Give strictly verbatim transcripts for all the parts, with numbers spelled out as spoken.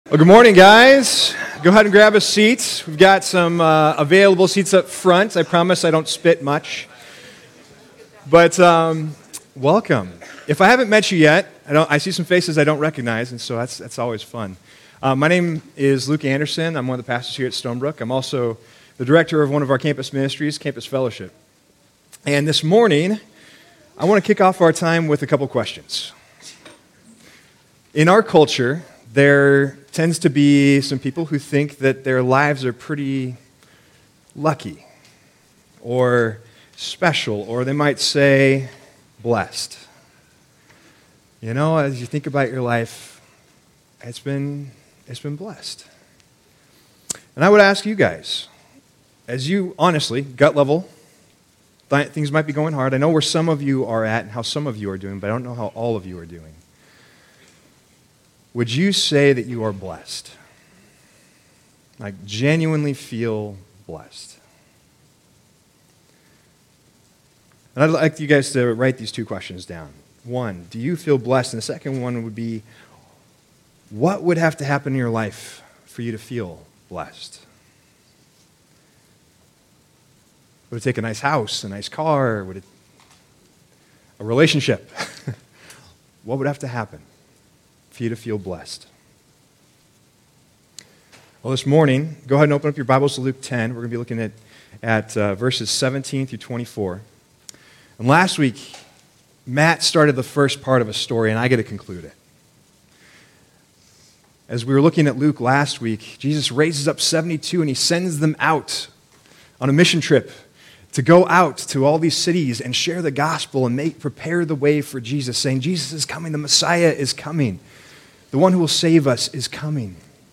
Well, good morning, guys. Go ahead and grab a seat. We've got some uh, available seats up front. I promise I don't spit much. But um, welcome. If I haven't met you yet, I, don't, I see some faces I don't recognize, and so that's, that's always fun. Uh, my name is Luke Anderson. I'm one of the pastors here at Stonebrook. I'm also the director of one of our campus ministries, Campus Fellowship. And this morning, I want to kick off our time with a couple questions. In our culture, there tends to be some people who think that their lives are pretty lucky or special, or they might say blessed. You know, as you think about your life, it's been it's been blessed. And I would ask you guys, as you honestly, gut level, th- things might be going hard. I know where some of you are at and how some of you are doing, but I don't know how all of you are doing. Would you say that you are blessed? Like, genuinely feel blessed? And I'd like you guys to write these two questions down. One, do you feel blessed? And the second one would be, what would have to happen in your life for you to feel blessed? Would it take a nice house, a nice car? Would it a relationship? What would have to happen for you to feel blessed? Well, this morning, go ahead and open up your Bibles to Luke ten. We're going to be looking at, at uh, verses seventeen through twenty-four. And last week, Matt started the first part of a story, and I get to conclude it. As we were looking at Luke last week, Jesus raises up seventy-two, and he sends them out on a mission trip to go out to all these cities and share the gospel and make prepare the way for Jesus, saying, Jesus is coming, the Messiah is coming. The one who will save us is coming.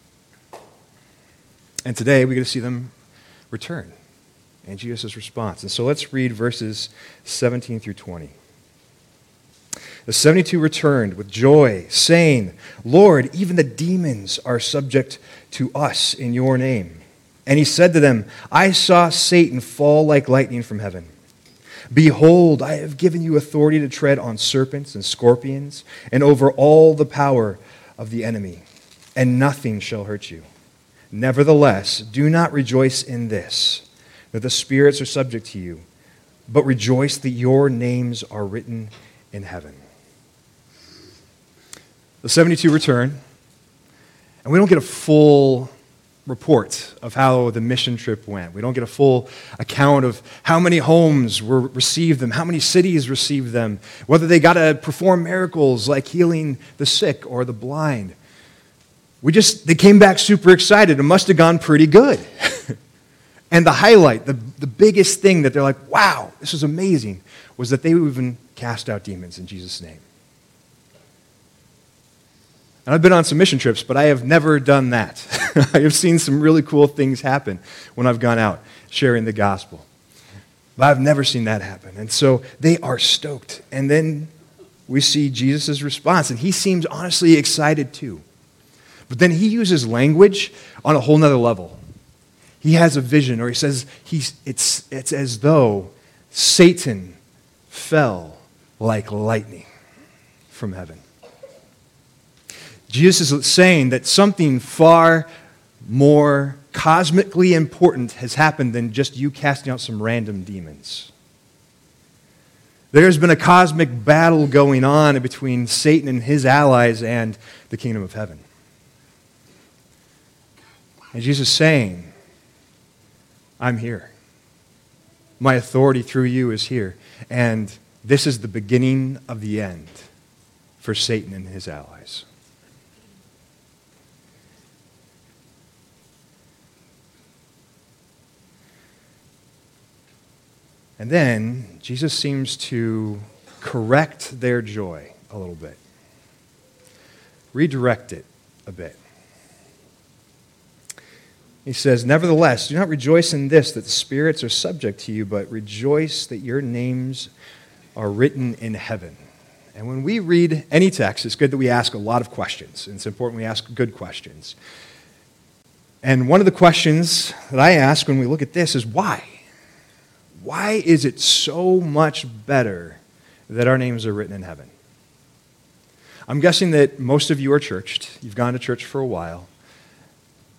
And today we get to see them return and Jesus' response. And so let's read verses seventeen through twenty. The seventy-two returned with joy, saying, Lord, even the demons are subject to us in your name. And he said to them, I saw Satan fall like lightning from heaven. Behold, I have given you authority to tread on serpents and scorpions and over all the power of the enemy, and nothing shall hurt you. Nevertheless, do not rejoice in this, that the spirits are subject to you, but rejoice that your names are written in heaven. The seventy-two return, and we don't get a full report of how the mission trip went. We don't get a full account of how many homes were received them, how many cities received them, whether they got to perform miracles like healing the sick or the blind. We just, they came back super excited. It must have gone pretty good. And the highlight, the, the biggest thing that they're like, wow, this is amazing, was that they even cast out demons in Jesus' name. And I've been on some mission trips, but I have never done that. I have seen some really cool things happen when I've gone out sharing the gospel. But I've never seen that happen. And so they are stoked. And then we see Jesus' response, and he seems honestly excited too. But then he uses language on a whole nother level. He has a vision, or he says he's, it's, it's as though Satan fell like lightning from heaven. Jesus is saying that something far more cosmically important has happened than just you casting out some random demons. There's been a cosmic battle going on between Satan and his allies and the kingdom of heaven. And Jesus is saying, I'm here. My authority through you is here. And this is the beginning of the end for Satan and his allies. And then Jesus seems to correct their joy a little bit, redirect it a bit. He says, nevertheless, do not rejoice in this, that the spirits are subject to you, but rejoice that your names are written in heaven. And when we read any text, it's good that we ask a lot of questions. And it's important we ask good questions. And one of the questions that I ask when we look at this is why? Why is it so much better that our names are written in heaven? I'm guessing that most of you are churched. You've gone to church for a while.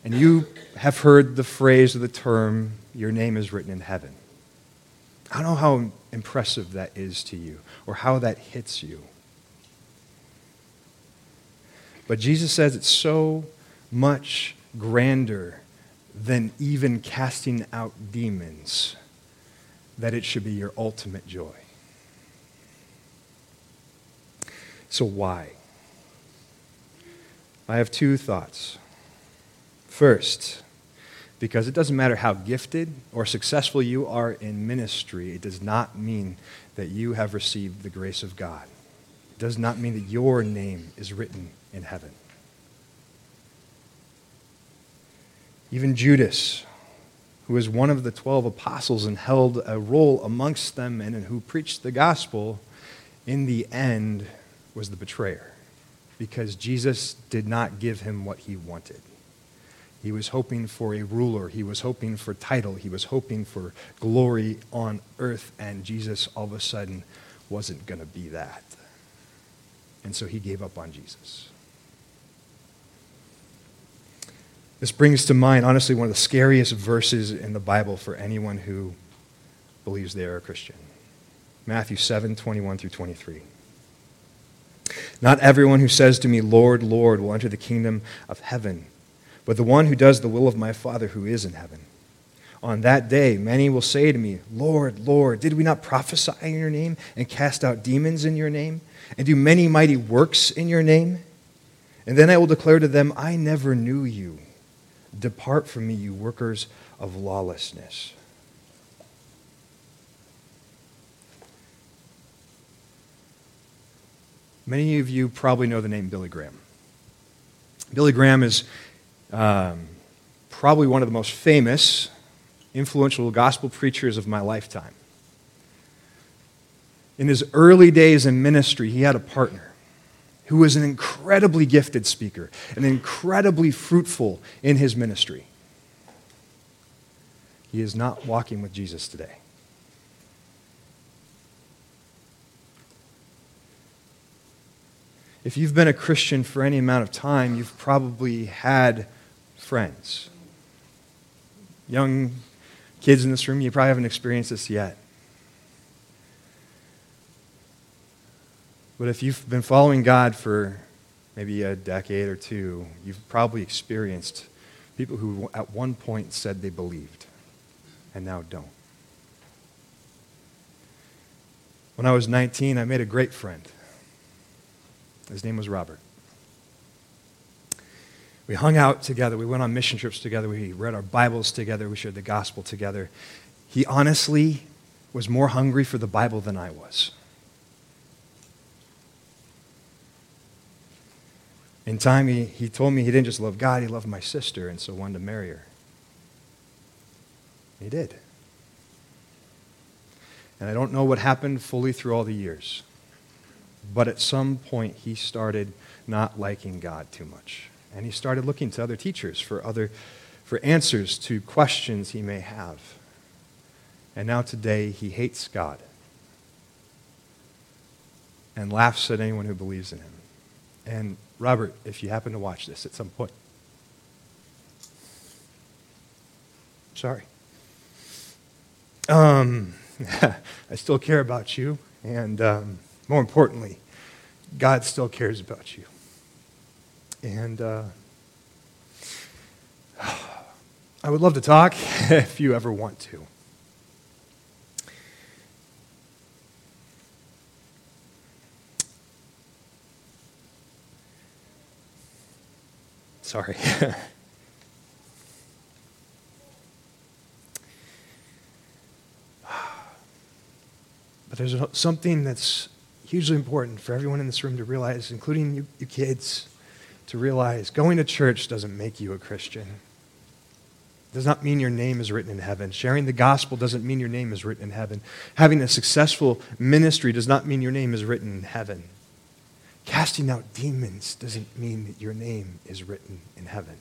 and you have heard the phrase or the term, your name is written in heaven. I don't know how impressive that is to you or how that hits you. But Jesus says it's so much grander than even casting out demons that it should be your ultimate joy. So why? I have two thoughts. First, because it doesn't matter how gifted or successful you are in ministry, it does not mean that you have received the grace of God. It does not mean that your name is written in heaven. Even Judas, who was one of the twelve apostles and held a role amongst them and who preached the gospel, in the end was the betrayer, because Jesus did not give him what he wanted. He was hoping for a ruler. He was hoping for title. He was hoping for glory on earth, and Jesus all of a sudden wasn't going to be that. And so he gave up on Jesus. This brings to mind, honestly, one of the scariest verses in the Bible for anyone who believes they are a Christian. Matthew seven, twenty-one through twenty-three. Not everyone who says to me, Lord, Lord, will enter the kingdom of heaven, but the one who does the will of my Father who is in heaven. On that day, many will say to me, Lord, Lord, did we not prophesy in your name and cast out demons in your name and do many mighty works in your name? And then I will declare to them, I never knew you. Depart from me, you workers of lawlessness. Many of you probably know the name Billy Graham. Billy Graham is um, probably one of the most famous, influential gospel preachers of my lifetime. In his early days in ministry, he had a partner who was an incredibly gifted speaker and incredibly fruitful in his ministry. He is not walking with Jesus today. If you've been a Christian for any amount of time, you've probably had friends. Young kids in this room, you probably haven't experienced this yet. But if you've been following God for maybe a decade or two, you've probably experienced people who at one point said they believed and now don't. When I was nineteen, I made a great friend. His name was Robert. We hung out together. We went on mission trips together. We read our Bibles together. We shared the gospel together. He honestly was more hungry for the Bible than I was. In time, he, he told me he didn't just love God, he loved my sister, and so wanted to marry her. He did. And I don't know what happened fully through all the years. But at some point, he started not liking God too much. And he started looking to other teachers for other, for answers to questions he may have. And now today, he hates God and laughs at anyone who believes in him. And Robert, if you happen to watch this at some point, sorry. Um, I still care about you, and um, more importantly, God still cares about you. And uh, I would love to talk if you ever want to. Sorry. But there's something that's hugely important for everyone in this room to realize, including you, you kids, to realize going to church doesn't make you a Christian. It does not mean your name is written in heaven. Sharing the gospel doesn't mean your name is written in heaven. Having a successful ministry does not mean your name is written in heaven. Casting out demons doesn't mean that your name is written in heaven.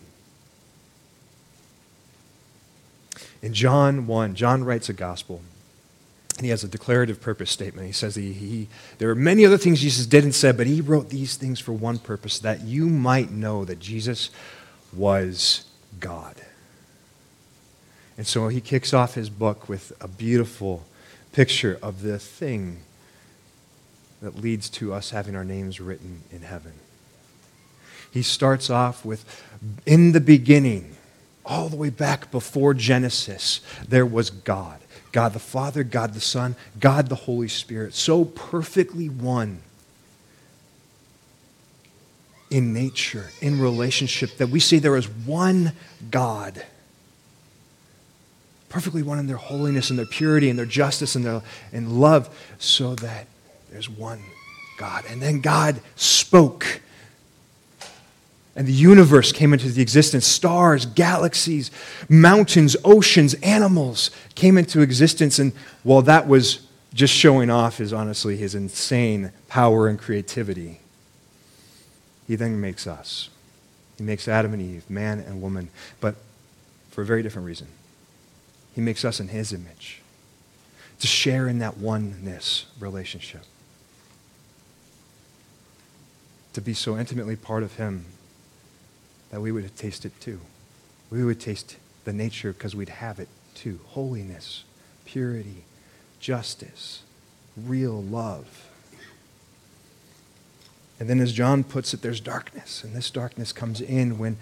In John one, John writes a gospel, and he has a declarative purpose statement. He says he, he, there are many other things Jesus did and said, but he wrote these things for one purpose, that you might know that Jesus was God. And so he kicks off his book with a beautiful picture of the thing that leads to us having our names written in heaven. He starts off with, in the beginning, all the way back before Genesis, there was God. God the Father, God the Son, God the Holy Spirit, so perfectly one in nature, in relationship, that we say there is one God. Perfectly one in their holiness and their purity and their justice and their and love, so that there's one God. And then God spoke, and the universe came into the existence. Stars, galaxies, mountains, oceans, animals came into existence. And while that was just showing off his, honestly, his insane power and creativity, he then makes us. He makes Adam and Eve, man and woman, but for a very different reason. He makes us in his image, to share in that oneness relationship, to be so intimately part of him that we would taste it too. We would taste the nature because we'd have it too. Holiness, purity, justice, real love. And then as John puts it, there's darkness. And this darkness comes in when,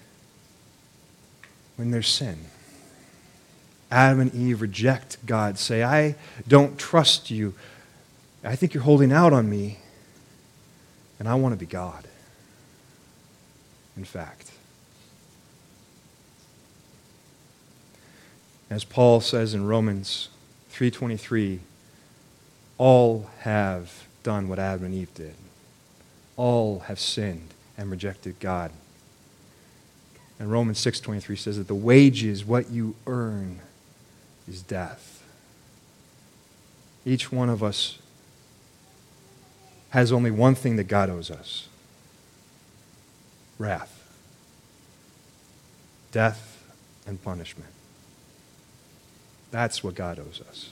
when there's sin. Adam and Eve reject God, say, I don't trust you. I think you're holding out on me, and I want to be God. In fact. As Paul says in Romans three twenty-three, all have done what Adam and Eve did. All have sinned and rejected God. And Romans six twenty-three says that the wages, what you earn, is death. Each one of us has only one thing that God owes us: wrath, death, and punishment. That's what God owes us.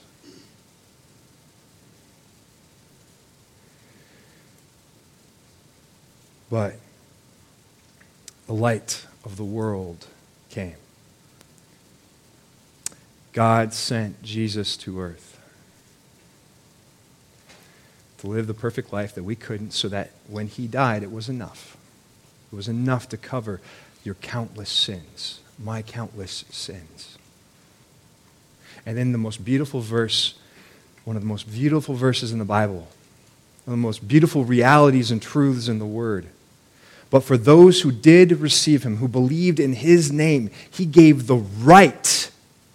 But the light of the world came. God sent Jesus to earth to live the perfect life that we couldn't, so that when he died, it was enough. It was enough to cover your countless sins, my countless sins. And then the most beautiful verse, one of the most beautiful verses in the Bible, one of the most beautiful realities and truths in the Word. But for those who did receive him, who believed in his name, he gave the right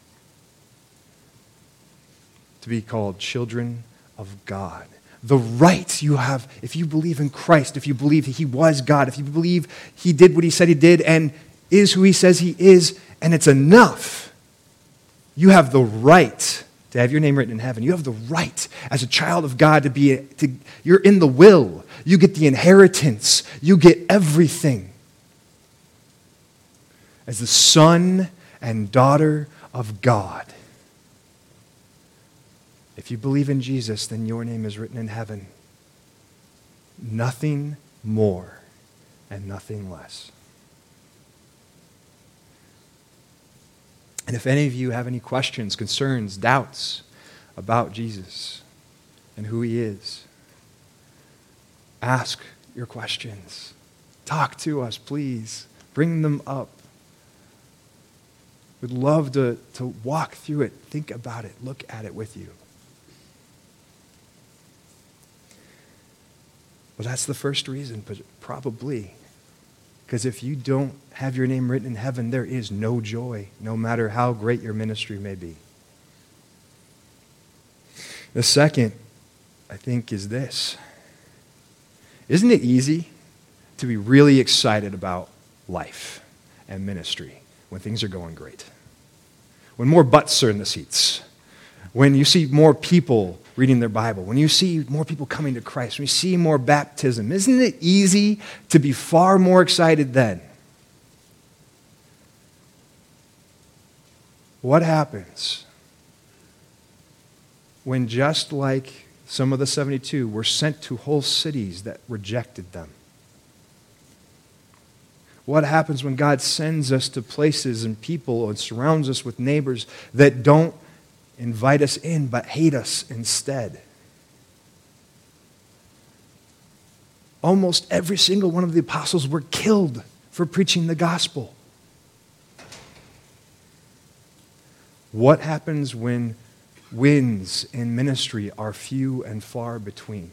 to be called children of God. The right you have if you believe in Christ, if you believe he was God, if you believe he did what he said he did and is who he says he is, and it's enough. You have the right to have your name written in heaven. You have the right as a child of God to be, to, you're in the will. You get the inheritance. You get everything. As the son and daughter of God. If you believe in Jesus, then your name is written in heaven. Nothing more and nothing less. And if any of you have any questions, concerns, doubts about Jesus and who he is, ask your questions. Talk to us, please. Bring them up. We'd love to, to walk through it, think about it, look at it with you. Well, that's the first reason, but probably. Because if you don't have your name written in heaven, there is no joy, no matter how great your ministry may be. The second, I think, is this. Isn't it easy to be really excited about life and ministry when things are going great? When more butts are in the seats? When you see more people reading their Bible, when you see more people coming to Christ, when you see more baptism, isn't it easy to be far more excited then? What happens when, just like some of the seventy-two were sent to whole cities that rejected them? What happens when God sends us to places and people and surrounds us with neighbors that don't invite us in but hate us instead? Almost every single one of the apostles were killed for preaching the gospel. What happens when wins in ministry are few and far between?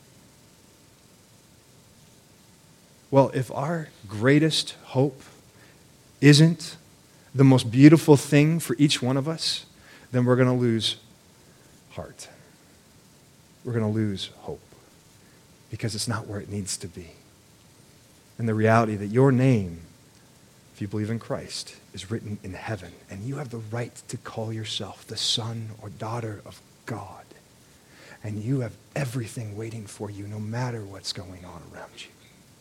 Well, if our greatest hope isn't the most beautiful thing for each one of us, then we're going to lose heart. We're going to lose hope because it's not where it needs to be. And the reality that your name, if you believe in Christ, is written in heaven, and you have the right to call yourself the son or daughter of God. And you have everything waiting for you no matter what's going on around you.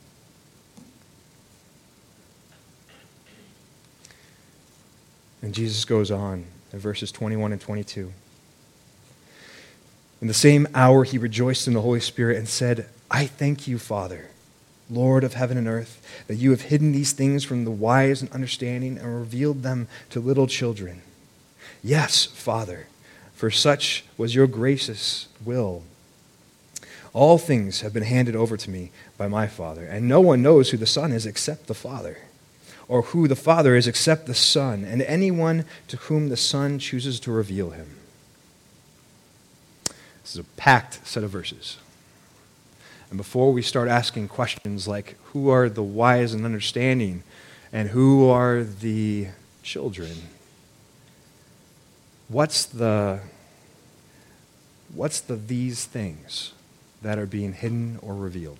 And Jesus goes on in verses twenty-one and twenty-two. In the same hour he rejoiced in the Holy Spirit and said, I thank you, Father, Lord of heaven and earth, that you have hidden these things from the wise and understanding and revealed them to little children. Yes, Father, for such was your gracious will. All things have been handed over to me by my Father, and no one knows who the Son is except the Father, or who the Father is except the Son, and anyone to whom the Son chooses to reveal him. This is a packed set of verses. And before we start asking questions like, who are the wise and understanding, and who are the children, what's the, what's the these things that are being hidden or revealed?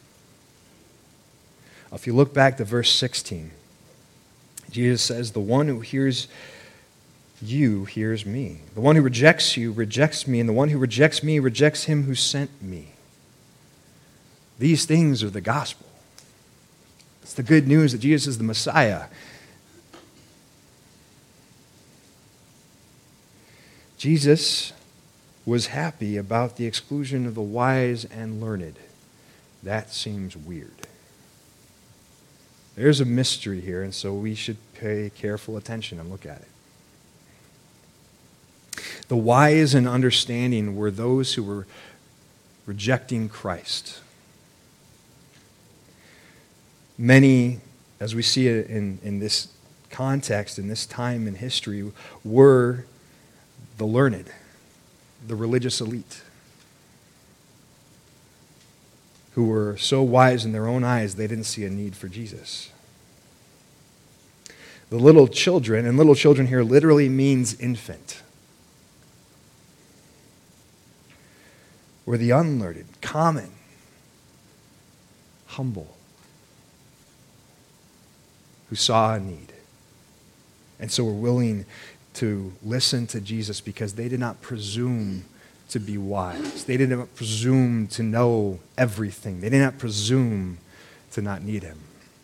If you look back to verse sixteen, Jesus says, the one who hears you hears me. The one who rejects you rejects me, and the one who rejects me rejects him who sent me. These things are the gospel. It's the good news that Jesus is the Messiah. Jesus was happy about the exclusion of the wise and learned. That seems weird. There's a mystery here, and so we should pay careful attention and look at it. The wise and understanding were those who were rejecting Christ. Many, as we see it in, in this context, in this time in history, were the learned, the religious elite, who were so wise in their own eyes they didn't see a need for Jesus. The little children, and little children here literally means infant, were the unlearned, common, humble, who saw a need, and so were willing to listen to Jesus because they did not presume to be wise. They did not presume to know everything. They did not presume to not need him.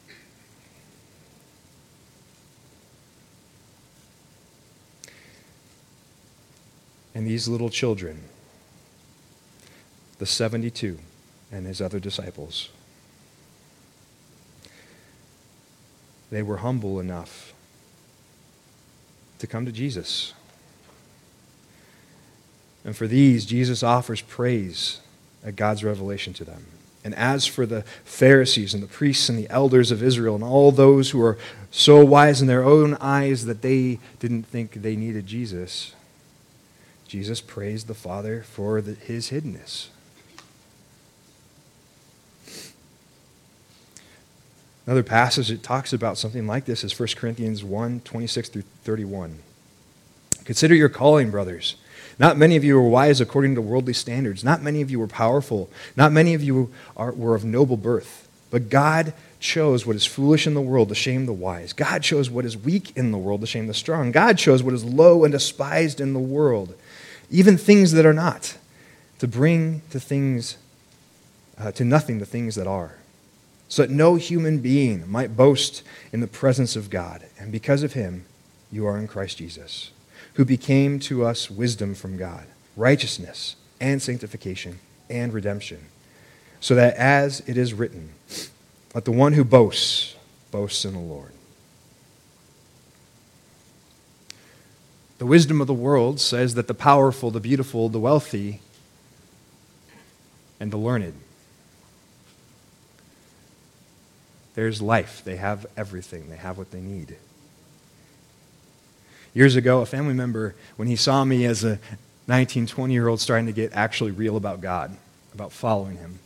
And these little children, the seventy-two and his other disciples, they were humble enough to come to Jesus. And for these, Jesus offers praise at God's revelation to them. And as for the Pharisees and the priests and the elders of Israel and all those who are so wise in their own eyes that they didn't think they needed Jesus, Jesus praised the Father for the, his hiddenness. Another passage that talks about something like this is First Corinthians one, twenty-six through thirty-one. Consider your calling, brothers. Not many of you were wise according to worldly standards. Not many of you were powerful. Not many of you are, were of noble birth. But God chose what is foolish in the world to shame the wise. God chose what is weak in the world to shame the strong. God chose what is low and despised in the world, even things that are not, to bring to things, uh, to nothing the things that are, so that no human being might boast in the presence of God. And because of him, you are in Christ Jesus, who became to us wisdom from God, righteousness and sanctification and redemption, so that as it is written, let the one who boasts boasts in the Lord. The wisdom of the world says that the powerful, the beautiful, the wealthy, and the learned, there's life. They have everything. They have what they need. Years ago, a family member, when he saw me as a nineteen, twenty-year-old starting to get actually real about God, about following Him,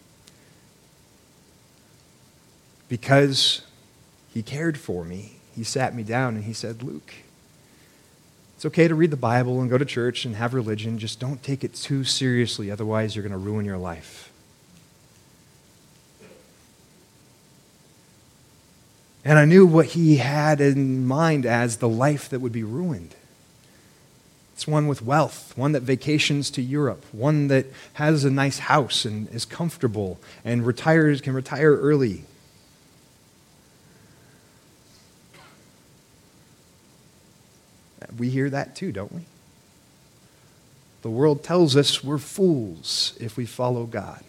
because he cared for me, he sat me down and he said, Luke, it's okay to read the Bible and go to church and have religion, just don't take it too seriously, otherwise you're going to ruin your life. And I knew what he had in mind as the life that would be ruined. It's one with wealth, one that vacations to Europe, one that has a nice house and is comfortable and retires, can retire early. We hear that too, don't we? The world tells us we're fools if we follow God.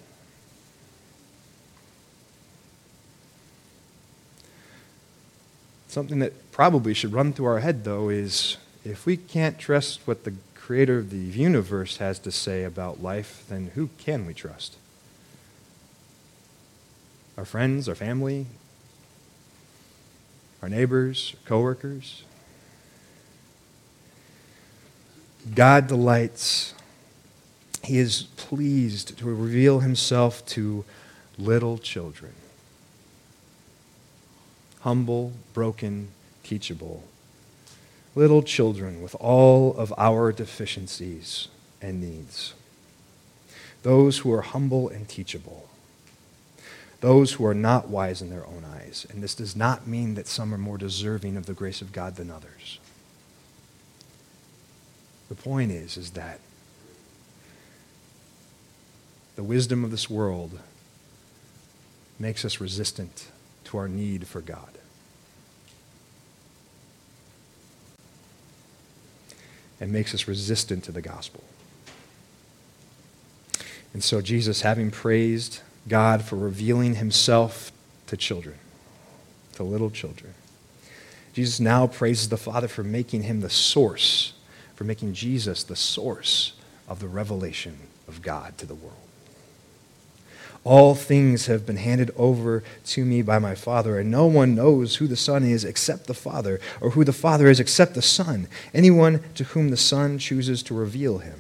Something that probably should run through our head, though, is if we can't trust what the creator of the universe has to say about life, then who can we trust? Our friends, our family, our neighbors, our coworkers? God delights, He is pleased to reveal Himself to little children. Humble, broken, teachable. Little children with all of our deficiencies and needs. Those who are humble and teachable. Those who are not wise in their own eyes. And this does not mean that some are more deserving of the grace of God than others. The point is, is that the wisdom of this world makes us resistant to our need for God. And makes us resistant to the gospel. And so Jesus, having praised God for revealing Himself to children, to little children, Jesus now praises the Father for making Him the source, for making Jesus the source of the revelation of God to the world. All things have been handed over to me by my Father, and no one knows who the Son is except the Father, or who the Father is except the Son, anyone to whom the Son chooses to reveal Him.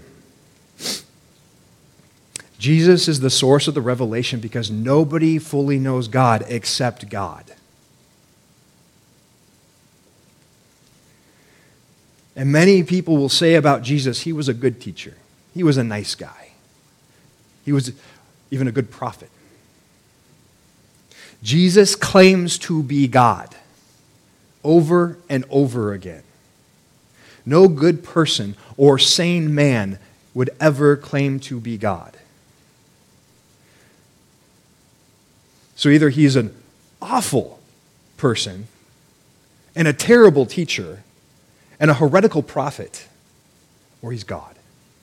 Jesus is the source of the revelation because nobody fully knows God except God. And many people will say about Jesus, He was a good teacher. He was a nice guy. He was even a good prophet. Jesus claims to be God over and over again. No good person or sane man would ever claim to be God. So either he's an awful person and a terrible teacher and a heretical prophet, or he's God.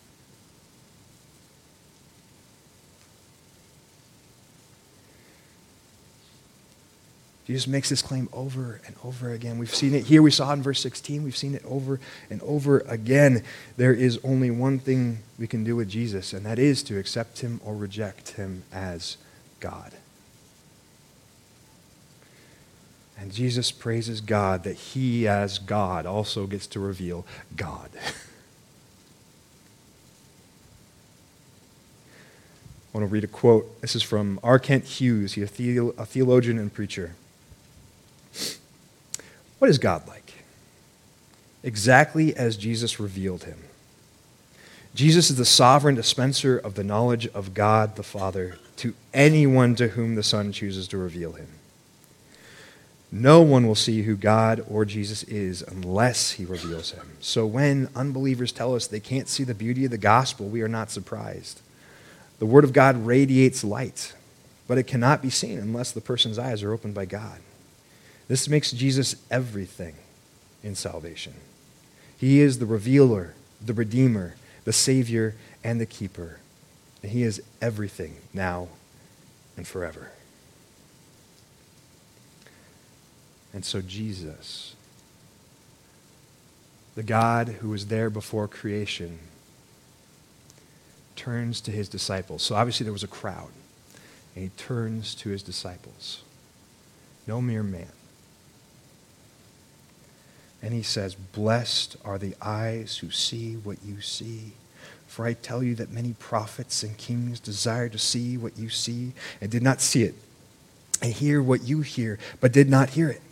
Jesus makes this claim over and over again. We've seen it here. We saw it in verse sixteen. We've seen it over and over again. There is only one thing we can do with Jesus, and that is to accept Him or reject Him as God. And Jesus praises God that He, as God, also gets to reveal God. I want to read a quote. This is from R. Kent Hughes. He's a theologian and preacher. What is God like? Exactly as Jesus revealed Him. Jesus is the sovereign dispenser of the knowledge of God the Father to anyone to whom the Son chooses to reveal Him. No one will see who God or Jesus is unless He reveals Him. So when unbelievers tell us they can't see the beauty of the gospel, we are not surprised. The Word of God radiates light, but it cannot be seen unless the person's eyes are opened by God. This makes Jesus everything in salvation. He is the revealer, the redeemer, the savior, and the keeper. And He is everything now and forever. And so Jesus, the God who was there before creation, turns to his disciples. So obviously there was a crowd. And he turns to his disciples. No mere man. And he says, "Blessed are the eyes who see what you see. For I tell you that many prophets and kings desired to see what you see and did not see it, and hear what you hear, but did not hear it."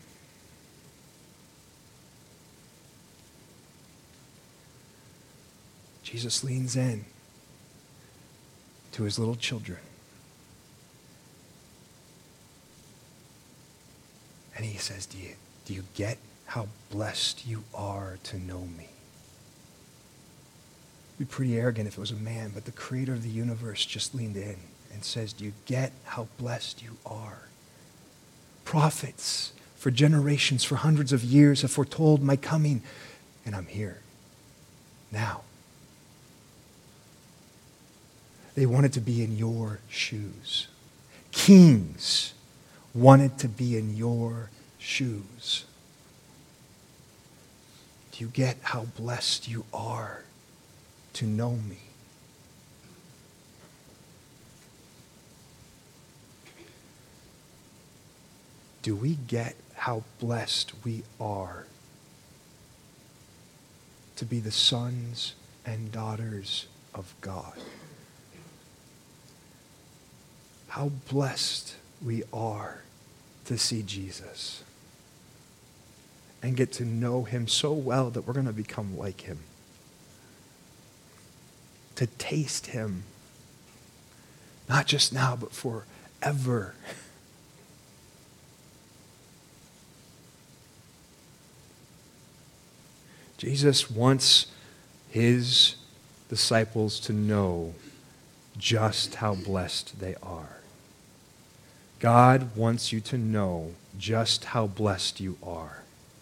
Jesus leans in to his little children. And he says, do you, do you get how blessed you are to know me? It'd be pretty arrogant if it was a man, but the creator of the universe just leaned in and says, do you get how blessed you are? Prophets for generations, for hundreds of years have foretold my coming, and I'm here now. They wanted to be in your shoes. Kings wanted to be in your shoes. Do you get how blessed you are to know me? Do we get how blessed we are to be the sons and daughters of God? How blessed we are to see Jesus and get to know him so well that we're going to become like him. To taste him, not just now, but forever. Jesus wants his disciples to know just how blessed they are. God wants you to know just how blessed you are.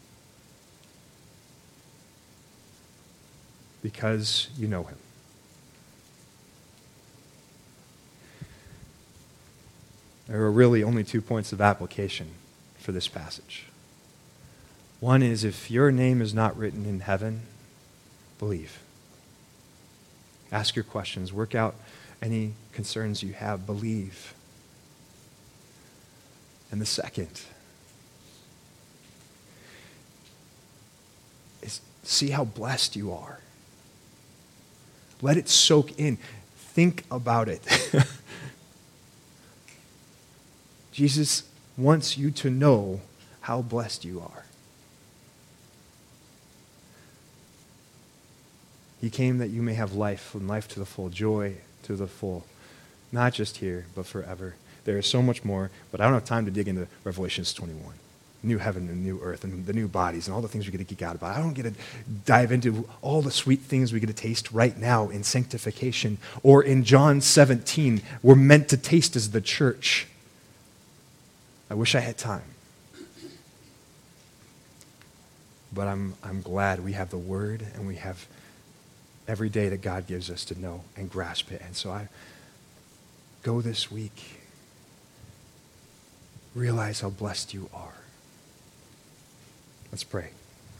Because you know him. There are really only two points of application for this passage. One is, if your name is not written in heaven, believe. Ask your questions. Work out any concerns you have. Believe. And the second is see how blessed you are. Let it soak in. Think about it. Jesus wants you to know how blessed you are. He came that you may have life, and life to the full, joy to the full, not just here, but forever. There is so much more, but I don't have time to dig into Revelation twenty-one. New heaven and new earth and the new bodies and all the things we get to geek out about. I don't get to dive into all the sweet things we get to taste right now in sanctification or in John seventeen. We're meant to taste as the church. I wish I had time. But I'm, I'm glad we have the Word and we have every day that God gives us to know and grasp it. And so I go this week. Realize how blessed you are. Let's pray.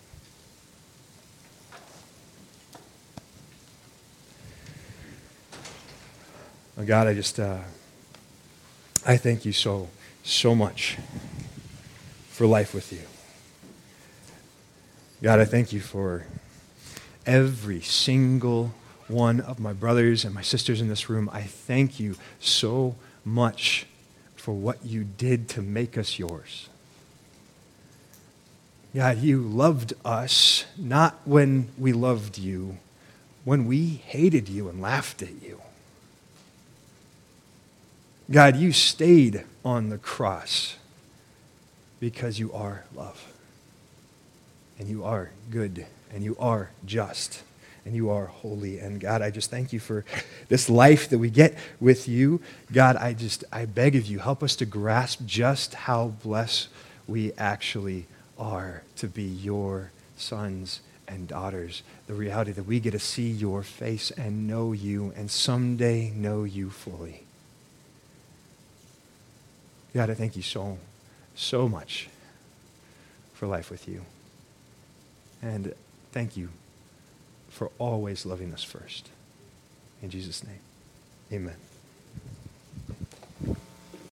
Oh God, I just, uh, I thank you so, so much for life with you. God, I thank you for every single one of my brothers and my sisters in this room. I thank you so much for what you did to make us yours. God, you loved us not when we loved you, when we hated you and laughed at you. God, you stayed on the cross because you are love. And you are good. And you are just. And you are holy. And God, I just thank you for this life that we get with you. God, I just, I beg of you, help us to grasp just how blessed we actually are to be your sons and daughters. The reality that we get to see your face and know you and someday know you fully. God, I thank you so, so much for life with you. And thank you for always loving us first. In Jesus' name, amen.